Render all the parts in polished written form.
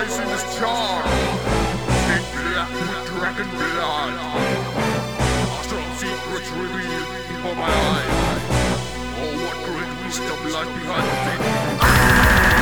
rise in this charm. Take black dragon blood. Astral secrets revealed before my eyes. Oh, what great wisdom lies behind the thing.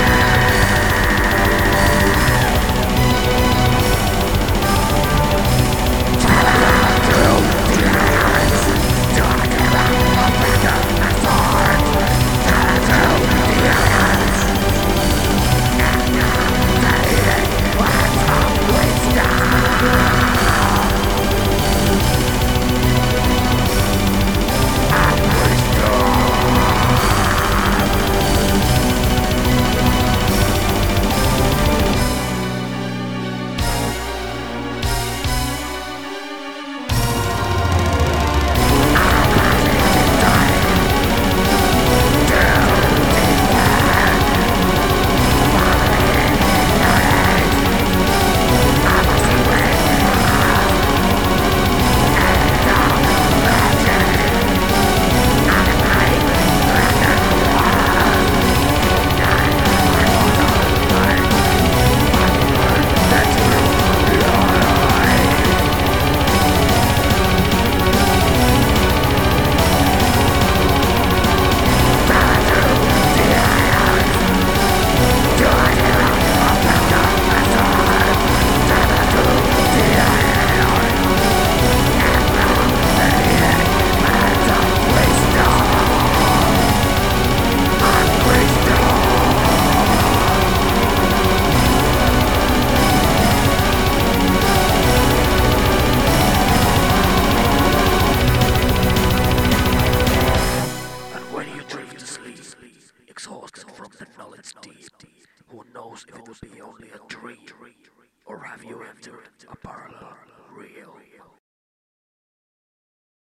Exhausted from the knowledge deep, who knows if it will be only a dream, or have you entered a parallel real?